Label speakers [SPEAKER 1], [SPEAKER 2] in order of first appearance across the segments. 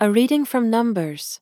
[SPEAKER 1] A reading from Numbers.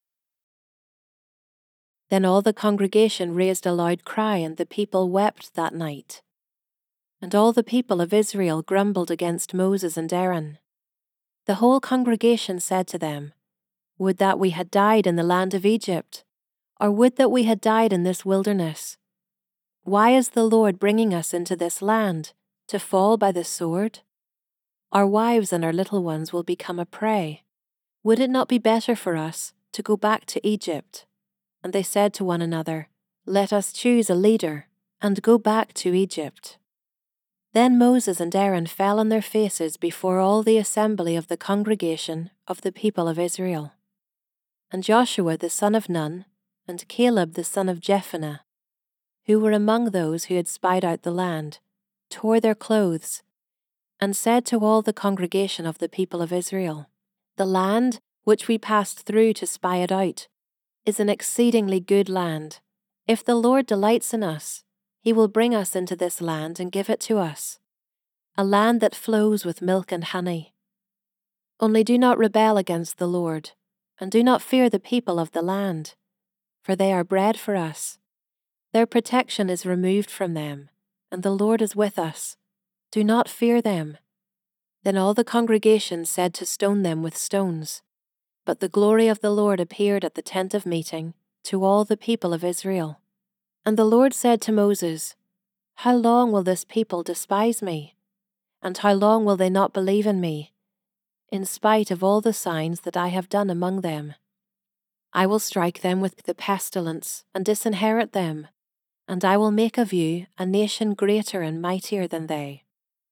[SPEAKER 1] Then all the congregation raised a loud cry, and the people wept that night. And all the people of Israel grumbled against Moses and Aaron. The whole congregation said to them, "Would that we had died in the land of Egypt, or would that we had died in this wilderness. Why is the Lord bringing us into this land, to fall by the sword? Our wives and our little ones will become a prey. Would it not be better for us to go back to Egypt?" And they said to one another, "Let us choose a leader, and go back to Egypt." Then Moses and Aaron fell on their faces before all the assembly of the congregation of the people of Israel. And Joshua the son of Nun, and Caleb the son of Jephunneh, who were among those who had spied out the land, tore their clothes, and said to all the congregation of the people of Israel, "The land which we passed through to spy it out is an exceedingly good land. If the Lord delights in us, He will bring us into this land and give it to us, a land that flows with milk and honey. Only do not rebel against the Lord, and do not fear the people of the land, for they are bread for us. Their protection is removed from them, and the Lord is with us. Do not fear them." Then all the congregation said to stone them with stones. But the glory of the Lord appeared at the tent of meeting to all the people of Israel. And the Lord said to Moses, "How long will this people despise me? And how long will they not believe in me, in spite of all the signs that I have done among them? I will strike them with the pestilence and disinherit them, and I will make of you a nation greater and mightier than they."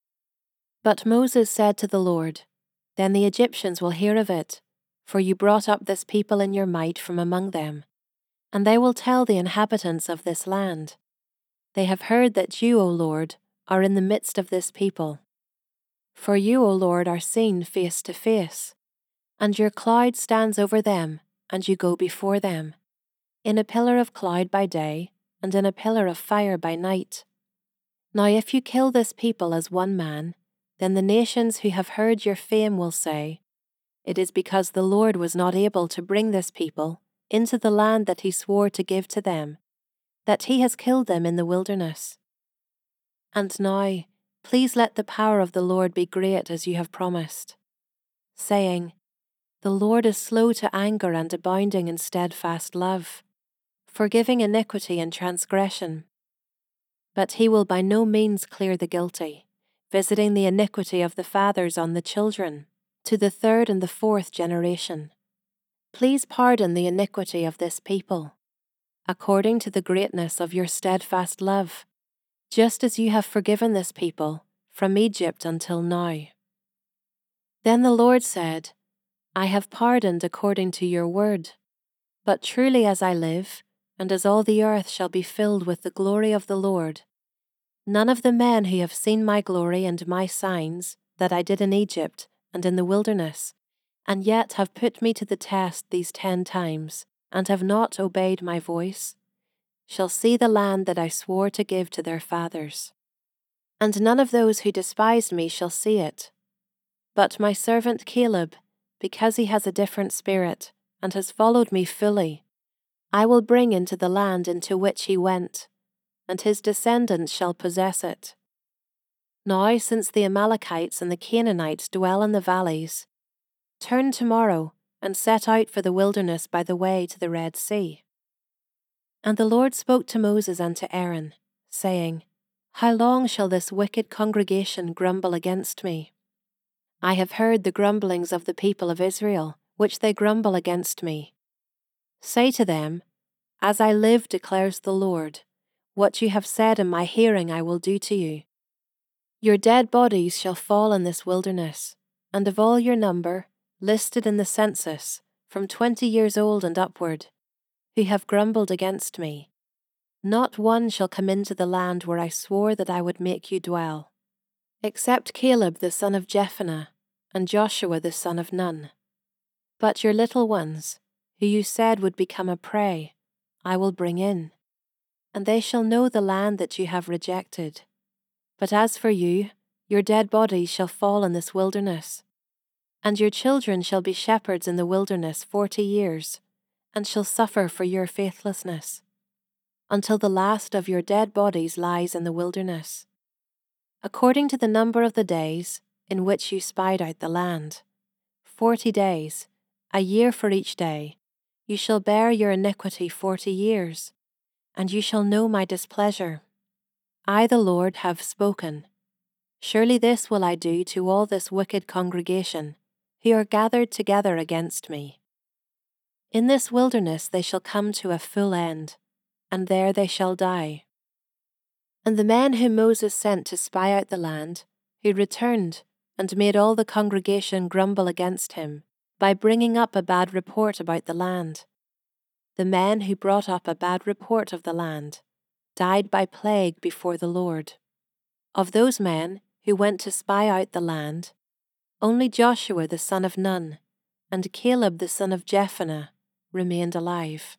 [SPEAKER 1] But Moses said to the Lord, "Then the Egyptians will hear of it, for you brought up this people in your might from among them, and they will tell the inhabitants of this land, 'They have heard that you, O Lord, are in the midst of this people. For you, O Lord, are seen face to face, and your cloud stands over them, and you go before them, in a pillar of cloud by day, and in a pillar of fire by night.' Now if you kill this people as one man, then the nations who have heard your fame will say, 'It is because the Lord was not able to bring this people into the land that He swore to give to them, that He has killed them in the wilderness.' And now, please let the power of the Lord be great as you have promised, saying, 'The Lord is slow to anger and abounding in steadfast love, forgiving iniquity and transgression. But He will by no means clear the guilty, visiting the iniquity of the fathers on the children, to the third and the fourth generation. Please pardon the iniquity of this people, according to the greatness of your steadfast love, just as you have forgiven this people from Egypt until now." Then the Lord said, "I have pardoned according to your word. But truly as I live, and as all the earth shall be filled with the glory of the Lord, none of the men who have seen my glory and my signs that I did in Egypt and in the wilderness, and yet have put me to the test these 10 times, and have not obeyed my voice, shall see the land that I swore to give to their fathers. And none of those who despised me shall see it. But my servant Caleb, because he has a different spirit, and has followed me fully, I will bring into the land into which he went, and his descendants shall possess it. Now, since the Amalekites and the Canaanites dwell in the valleys, turn tomorrow and set out for the wilderness by the way to the Red Sea." And the Lord spoke to Moses and to Aaron, saying, "How long shall this wicked congregation grumble against me? I have heard the grumblings of the people of Israel, which they grumble against me. Say to them, 'As I live, declares the Lord, what you have said in my hearing I will do to you. Your dead bodies shall fall in this wilderness, and of all your number, listed in the census, from 20 years old and upward, who have grumbled against me, not one shall come into the land where I swore that I would make you dwell, except Caleb the son of Jephunneh and Joshua the son of Nun. But your little ones, who you said would become a prey, I will bring in, and they shall know the land that you have rejected. But as for you, your dead bodies shall fall in this wilderness. And your children shall be shepherds in the wilderness 40 years, and shall suffer for your faithlessness, until the last of your dead bodies lies in the wilderness, according to the number of the days in which you spied out the land. 40 days, a year for each day, you shall bear your iniquity 40 years, and you shall know my displeasure. I, the Lord, have spoken. Surely this will I do to all this wicked congregation, who are gathered together against me. In this wilderness they shall come to a full end, and there they shall die. And the men whom Moses sent to spy out the land, who returned and made all the congregation grumble against him by bringing up a bad report about the land. The men who brought up a bad report of the land died by plague before the Lord. Of those men who went to spy out the land, only Joshua the son of Nun and Caleb the son of Jephunneh remained alive.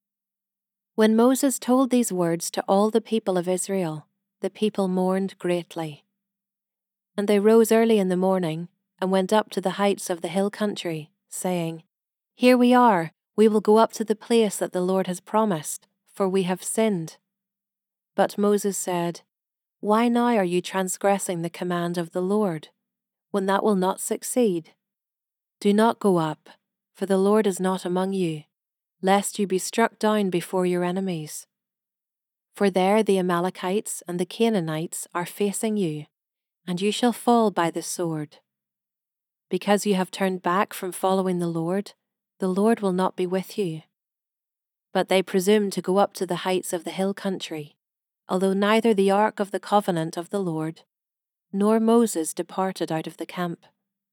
[SPEAKER 1] When Moses told these words to all the people of Israel, the people mourned greatly. And they rose early in the morning and went up to the heights of the hill country, saying, Here we are, we will go up to the place that the Lord has promised, for we have sinned. But Moses said, Why now are you transgressing the command of the Lord, when that will not succeed? Do not go up, for the Lord is not among you, lest you be struck down before your enemies. For there the Amalekites and the Canaanites are facing you, and you shall fall by the sword. Because you have turned back from following the Lord will not be with you. But they presumed to go up to the heights of the hill country, although neither the ark of the covenant of the Lord nor Moses departed out of the camp.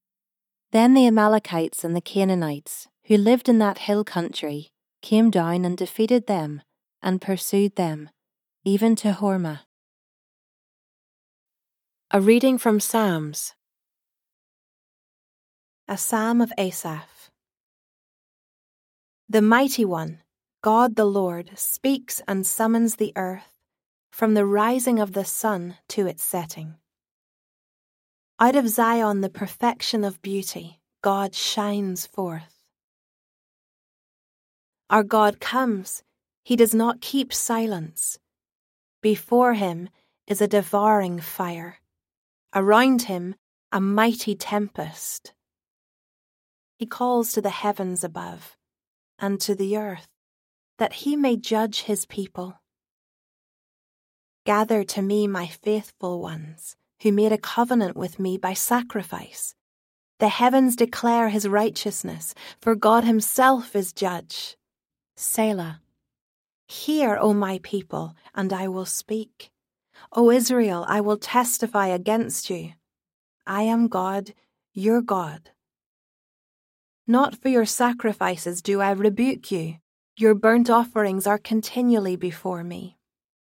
[SPEAKER 1] Then the Amalekites and the Canaanites, who lived in that hill country, came down and defeated them, and pursued them, even to Hormah. A reading from Psalms. A Psalm of Asaph. The Mighty One, God the Lord, speaks and summons the earth, from the rising of the sun to its setting. Out of Zion the perfection of beauty, God shines forth. Our God comes, he does not keep silence. Before him is a devouring fire, around him a mighty tempest. He calls to the heavens above and to the earth, that he may judge his people. Gather to me my faithful ones, who made a covenant with me by sacrifice. The heavens declare his righteousness, for God himself is judge. Selah. Hear, O my people, and I will speak. O Israel, I will testify against you. I am God, your God. Not for your sacrifices do I rebuke you. Your burnt offerings are continually before me.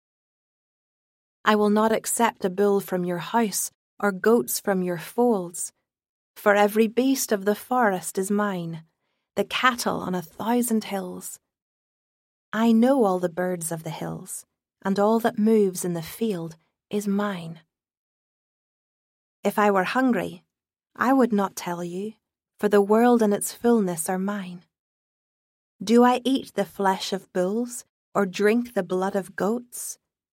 [SPEAKER 1] I will not accept a bull from your house or goats from your folds. For every beast of the forest is mine, the cattle on 1,000 hills. I know all the birds of the hills, and all that moves in the field is mine. If I were hungry, I would not tell you, for the world and its fullness are mine. Do I eat the flesh of bulls, or drink the blood of goats?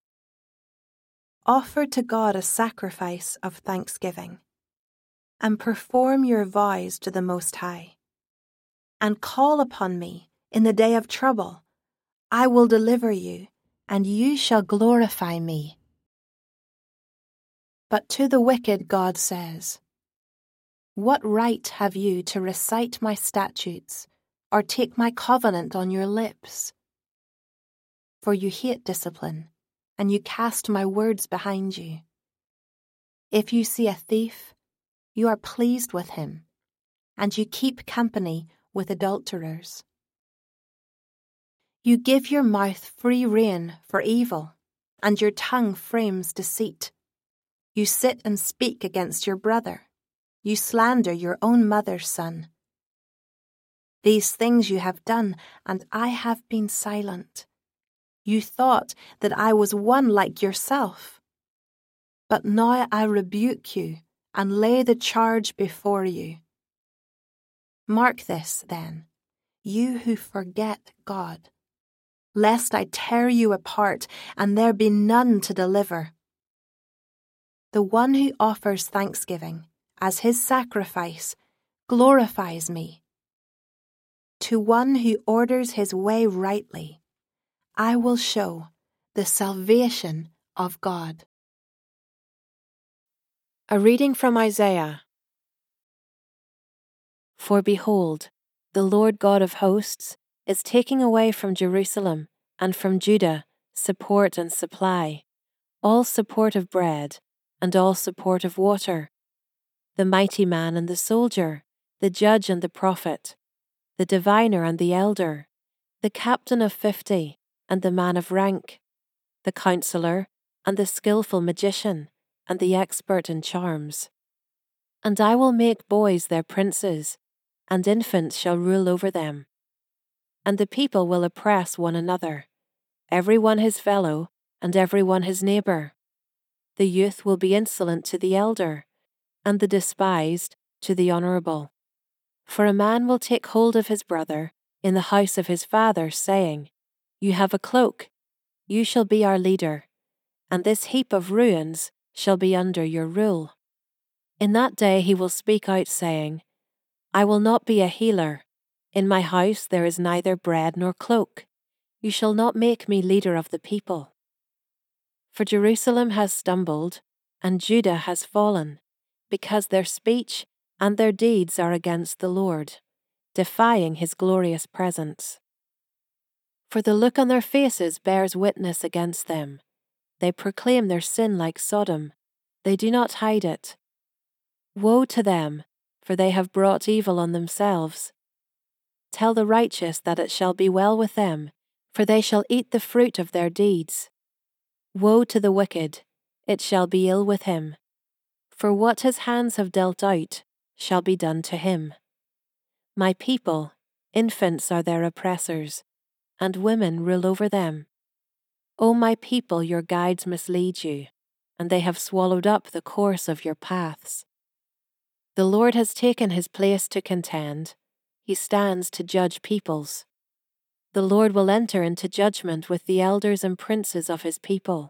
[SPEAKER 1] Offer to God a sacrifice of thanksgiving, and perform your vows to the Most High. And call upon me in the day of trouble. I will deliver you, and you shall glorify me. But to the wicked God says, What right have you to recite my statutes, or take my covenant on your lips? For you hate discipline, and you cast my words behind you. If you see a thief, you are pleased with him, and you keep company with adulterers. You give your mouth free rein for evil, and your tongue frames deceit. You sit and speak against your brother. You slander your own mother's son. These things you have done, and I have been silent. You thought that I was one like yourself. But now I rebuke you and lay the charge before you.
[SPEAKER 2] Mark this, then, you who forget God, lest I tear you apart and there be none to deliver. The one who offers thanksgiving as his sacrifice glorifies me. To one who orders his way rightly, I will show the salvation of God.
[SPEAKER 1] A reading from Isaiah. For behold, the Lord God of hosts is taking away from Jerusalem and from Judah support and supply, all support of bread and all support of water, the mighty man and the soldier, the judge and the prophet, the diviner and the elder, the captain of 50 and the man of rank, the counselor and the skillful magician and the expert in charms. And I will make boys their princes, and infants shall rule over them. And the people will oppress one another, every one his fellow, and every one his neighbour. The youth will be insolent to the elder, and the despised to the honourable. For a man will take hold of his brother in the house of his father, saying, You have a cloak, you shall be our leader, and this heap of ruins shall be under your rule. In that day he will speak out, saying, I will not be a healer. In my house there is neither bread nor cloak. You shall not make me leader of the people. For Jerusalem has stumbled, and Judah has fallen, because their speech and their deeds are against the Lord, defying his glorious presence. For the look on their faces bears witness against them. They proclaim their sin like Sodom. They do not hide it. Woe to them, for they have brought evil on themselves. Tell the righteous that it shall be well with them, for they shall eat the fruit of their deeds. Woe to the wicked, it shall be ill with him. For what his hands have dealt out shall be done to him. My people, infants are their oppressors, and women rule over them. O my people, your guides mislead you, and they have swallowed up the course of your paths. The Lord has taken his place to contend. He stands to judge peoples. The Lord will enter into judgment with the elders and princes of his people.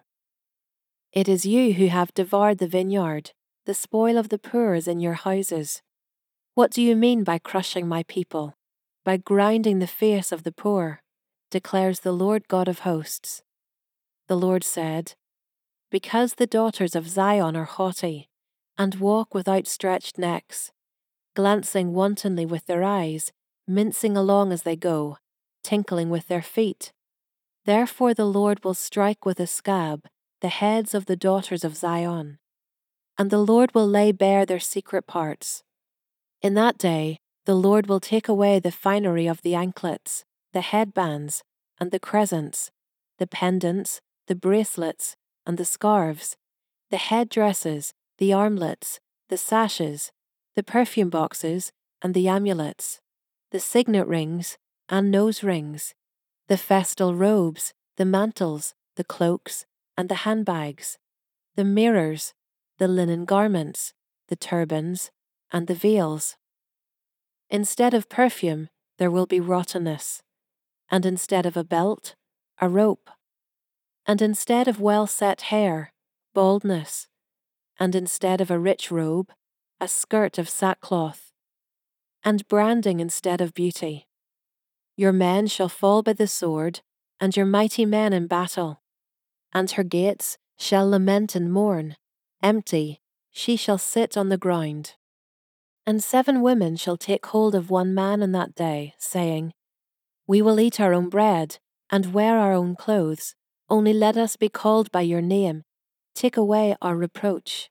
[SPEAKER 1] It is you who have devoured the vineyard. The spoil of the poor is in your houses. What do you mean by crushing my people, by grinding the face of the poor, declares the Lord God of hosts. The Lord said, Because the daughters of Zion are haughty, and walk with outstretched necks, glancing wantonly with their eyes, mincing along as they go, tinkling with their feet. Therefore the Lord will strike with a scab the heads of the daughters of Zion, and the Lord will lay bare their secret parts. In that day the Lord will take away the finery of the anklets, the headbands, and the crescents, the pendants, the bracelets, and the scarves, the headdresses, the armlets, the sashes, the perfume boxes, and the amulets, the signet rings and nose rings, the festal robes, the mantles, the cloaks, and the handbags, the mirrors, the linen garments, the turbans, and the veils. Instead of perfume, there will be rottenness, and instead of a belt, a rope, and instead of well-set hair, baldness, and instead of a rich robe, a skirt of sackcloth, and branding instead of beauty. Your men shall fall by the sword, and your mighty men in battle, and her gates shall lament and mourn, empty, she shall sit on the ground. And 7 women shall take hold of one man in that day, saying, We will eat our own bread, and wear our own clothes, only let us be called by your name, take away our reproach.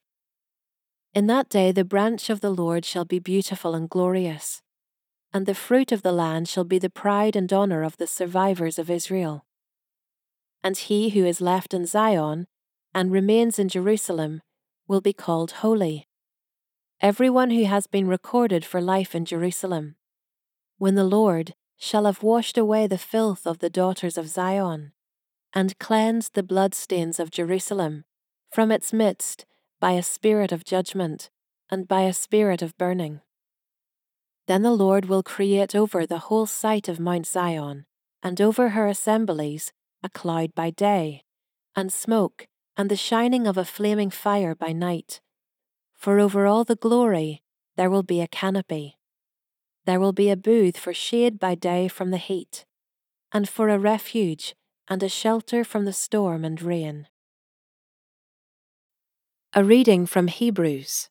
[SPEAKER 1] In that day the branch of the Lord shall be beautiful and glorious, and the fruit of the land shall be the pride and honour of the survivors of Israel. And he who is left in Zion, and remains in Jerusalem, will be called holy. Everyone who has been recorded for life in Jerusalem, when the Lord shall have washed away the filth of the daughters of Zion, and cleansed the bloodstains of Jerusalem from its midst by a spirit of judgment and by a spirit of burning. Then the Lord will create over the whole site of Mount Zion, and over her assemblies, a cloud by day, and smoke, and the shining of a flaming fire by night. For over all the glory there will be a canopy. There will be a booth for shade by day from the heat, and for a refuge and a shelter from the storm and rain. A reading from Hebrews.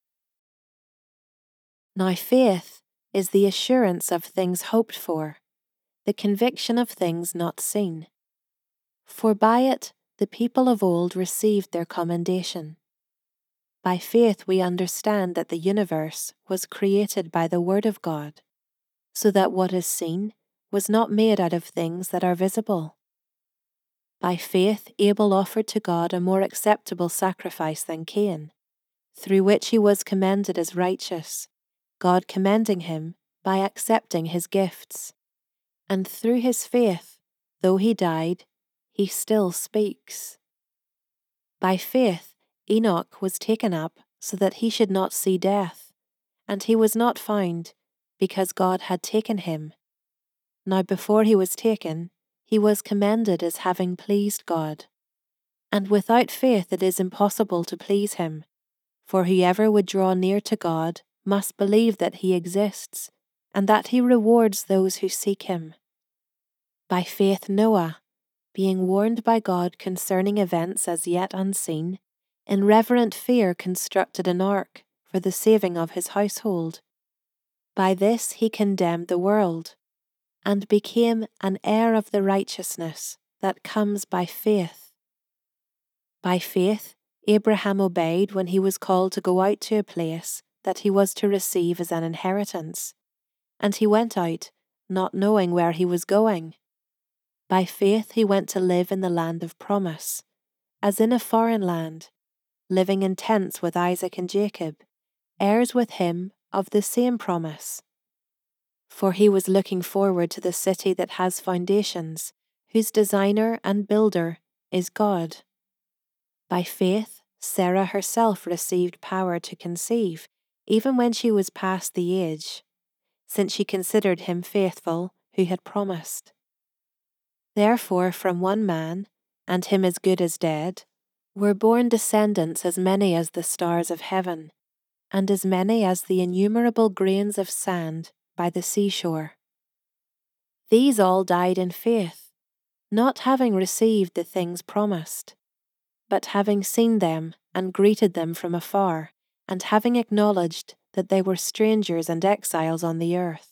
[SPEAKER 1] Now faith is the assurance of things hoped for, the conviction of things not seen. For by it the people of old received their commendation. By faith we understand that the universe was created by the Word of God, so that what is seen was not made out of things that are visible. By faith Abel offered to God a more acceptable sacrifice than Cain, through which he was commended as righteous, God commending him by accepting his gifts. And through his faith, though he died, he still speaks. By faith Enoch was taken up so that he should not see death, and he was not found, because God had taken him. Now before he was taken, he was commended as having pleased God. And without faith it is impossible to please him, for whoever would draw near to God must believe that he exists, and that he rewards those who seek him. By faith Noah, being warned by God concerning events as yet unseen, in reverent fear constructed an ark for the saving of his household. By this he condemned the world, and became an heir of the righteousness that comes by faith. By faith Abraham obeyed when he was called to go out to a place that he was to receive as an inheritance, and he went out, not knowing where he was going. By faith he went to live in the land of promise, as in a foreign land, living in tents with Isaac and Jacob, heirs with him of the same promise. For he was looking forward to the city that has foundations, whose designer and builder is God. By faith Sarah herself received power to conceive, even when she was past the age, since she considered him faithful who had promised. Therefore from one man, and him as good as dead, were born descendants as many as the stars of heaven, and as many as the innumerable grains of sand by the seashore. These all died in faith, not having received the things promised, but having seen them and greeted them from afar, and having acknowledged that they were strangers and exiles on the earth.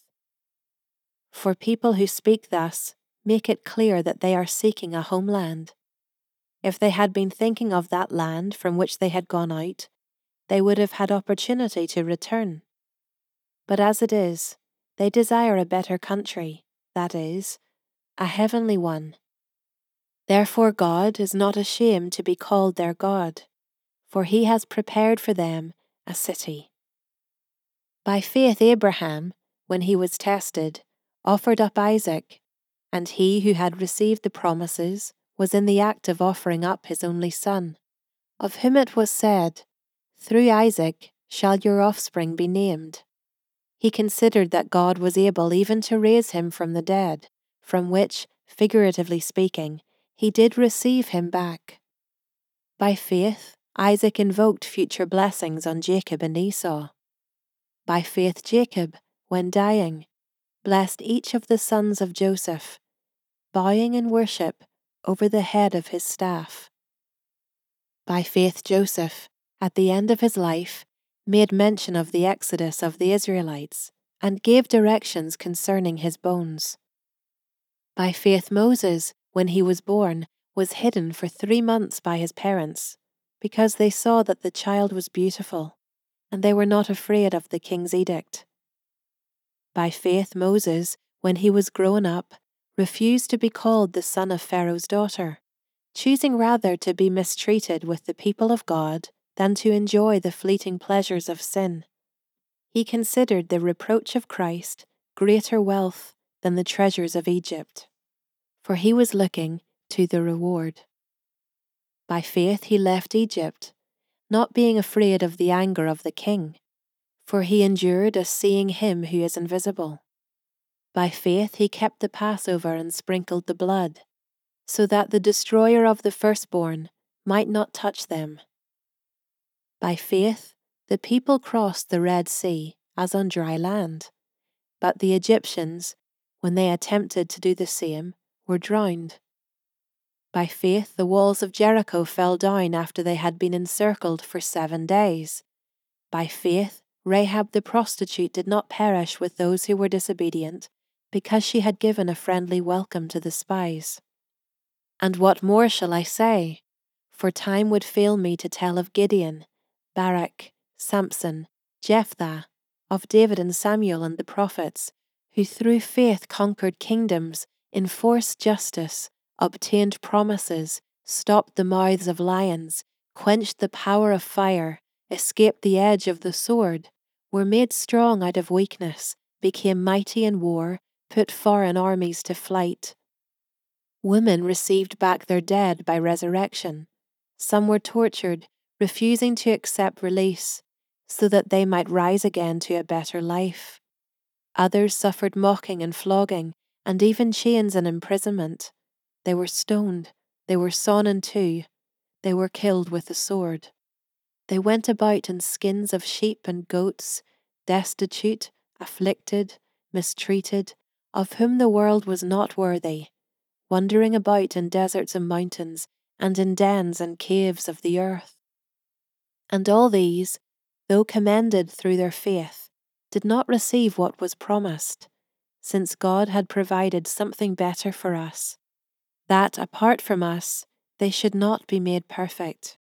[SPEAKER 1] For people who speak thus make it clear that they are seeking a homeland. If they had been thinking of that land from which they had gone out, they would have had opportunity to return. But as it is, they desire a better country, that is, a heavenly one. Therefore God is not ashamed to be called their God, for he has prepared for them a city. By faith Abraham, when he was tested, offered up Isaac, and he who had received the promises was in the act of offering up his only son, of whom it was said, "Through Isaac shall your offspring be named." He considered that God was able even to raise him from the dead, from which, figuratively speaking, he did receive him back. By faith Isaac invoked future blessings on Jacob and Esau. By faith Jacob, when dying, blessed each of the sons of Joseph, bowing in worship over the head of his staff. By faith Joseph, at the end of his life, made mention of the exodus of the Israelites, and gave directions concerning his bones. By faith Moses, when he was born, was hidden for 3 months by his parents, because they saw that the child was beautiful, and they were not afraid of the king's edict. By faith Moses, when he was grown up, refused to be called the son of Pharaoh's daughter, choosing rather to be mistreated with the people of God than to enjoy the fleeting pleasures of sin. He considered the reproach of Christ greater wealth than the treasures of Egypt, for he was looking to the reward. By faith he left Egypt, not being afraid of the anger of the king, for he endured as seeing him who is invisible. By faith he kept the Passover and sprinkled the blood, so that the destroyer of the firstborn might not touch them. By faith the people crossed the Red Sea as on dry land, but the Egyptians, when they attempted to do the same, were drowned. By faith the walls of Jericho fell down after they had been encircled for 7 days. By faith Rahab the prostitute did not perish with those who were disobedient, because she had given a friendly welcome to the spies. And what more shall I say? For time would fail me to tell of Gideon, Barak, Samson, Jephthah, of David and Samuel and the prophets, who through faith conquered kingdoms, enforced justice, obtained promises, stopped the mouths of lions, quenched the power of fire, escaped the edge of the sword, were made strong out of weakness, became mighty in war, put foreign armies to flight. Women received back their dead by resurrection. Some were tortured, refusing to accept release, so that they might rise again to a better life. Others suffered mocking and flogging, and even chains and imprisonment. They were stoned, they were sawn in two, they were killed with the sword. They went about in skins of sheep and goats, destitute, afflicted, mistreated, of whom the world was not worthy, wandering about in deserts and mountains, and in dens and caves of the earth. And all these, though commended through their faith, did not receive what was promised, since God had provided something better for us, that apart from us they should not be made perfect.